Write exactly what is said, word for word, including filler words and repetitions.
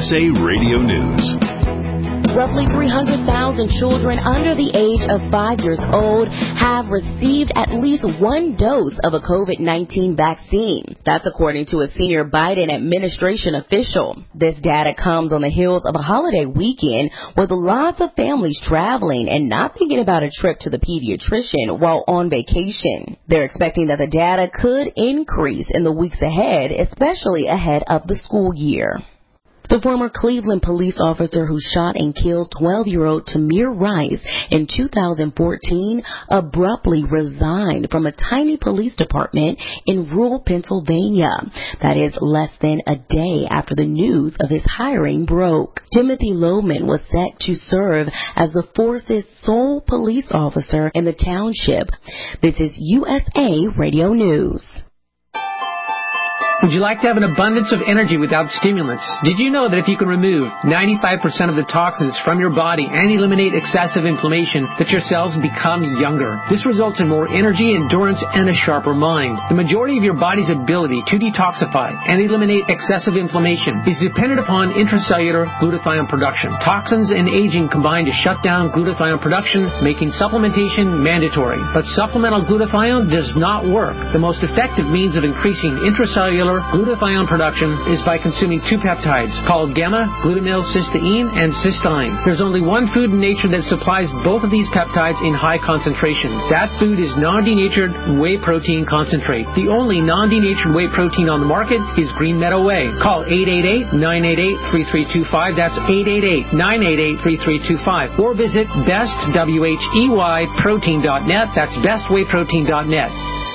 S A Radio News. Roughly three hundred thousand children under the age of five years old have received at least one dose of a COVID nineteen vaccine. That's according to a senior Biden administration official. This data comes on the heels of a holiday weekend with lots of families traveling and not thinking about a trip to the pediatrician while on vacation. They're expecting that the data could increase in the weeks ahead, especially ahead of the school year. The former Cleveland police officer who shot and killed twelve-year-old Tamir Rice in two thousand fourteen abruptly resigned from a tiny police department in rural Pennsylvania. That is less than a day after the news of his hiring broke. Timothy Lohman was set to serve as the force's sole police officer in the township. This is U S A Radio News. Would you like to have an abundance of energy without stimulants? Did you know that if you can remove ninety-five percent of the toxins from your body and eliminate excessive inflammation, that your cells become younger? This results in more energy, endurance, and a sharper mind. The majority of your body's ability to detoxify and eliminate excessive inflammation is dependent upon intracellular glutathione production. Toxins and aging combine to shut down glutathione production, making supplementation mandatory. But supplemental glutathione does not work. The most effective means of increasing intracellular glutathione production is by consuming two peptides called gamma-glutamyl-cysteine and cysteine. There's only one food in nature that supplies both of these peptides in high concentrations. That food is non-denatured whey protein concentrate. The only non-denatured whey protein on the market is Green Meadow Whey. Call eight eight eight, nine eight eight, three three two five. That's eight eight eight, nine eight eight, three three two five. Or visit best w h e y protein dot net. That's best whey protein dot net.